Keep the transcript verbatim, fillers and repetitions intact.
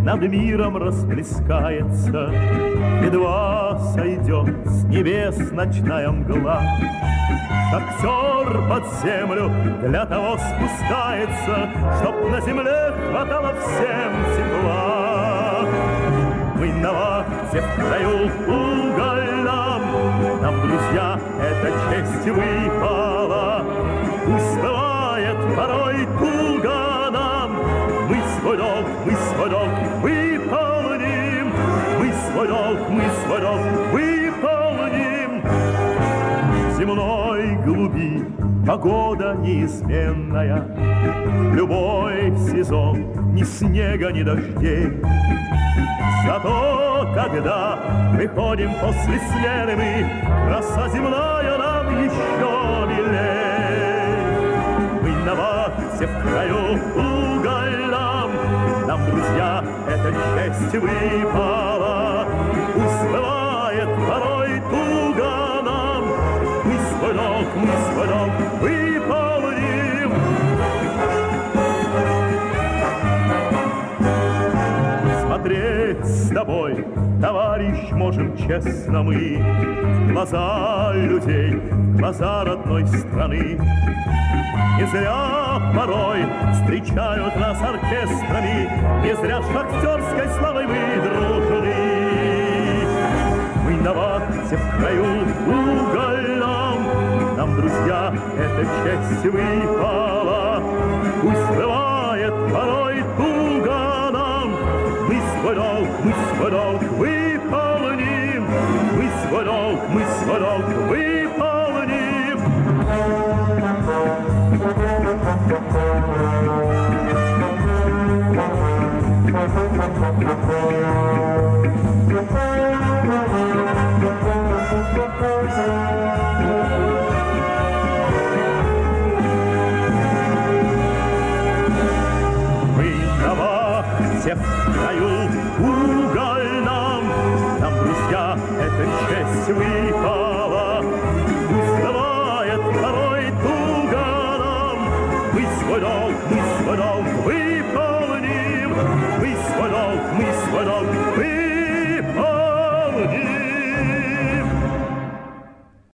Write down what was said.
над миром расплескается. Едва сойдет с небес ночная мгла, шахтер под землю для того спускается, чтоб на земле хватало всем тепла. Мы на вахте в краю угольном, нам, друзья, эта честь выпала. Пусть бывает порой туго нам, мы свой долг, мы свой долг выполним. Мы свой долг, мы свой долг выполним. В земной глуби погода неизменная, любой сезон, ни снега, ни дождей. Зато когда выходим после смены мы, краса земная нам еще милей. Мы на вахте в краю угольном, нам, друзья, эта честь выпала. Пусть бывает порой туго нам, мы свой долг, мы свой долг выполним. Смотреть с тобой, товарищ, можем честно мы, в глаза людей, в глаза родной страны. Не зря порой встречают нас оркестрами, не зря шахтерской славой мы дружны. Мы на вахте в краю угольном, нам, друзья, эта честь выпала. Пусть бывает порой туго нам, мы свой долг, мы свой долг выполним. Мы свой долг, мы свой долг выполним. Мы на вахте в краю угольном, нам, друзья, эта честь выпала. Пусть бывает порой туго нам, мы свой долг, мы свой долг выполним. Мы свой долг, мы свой долг выполним.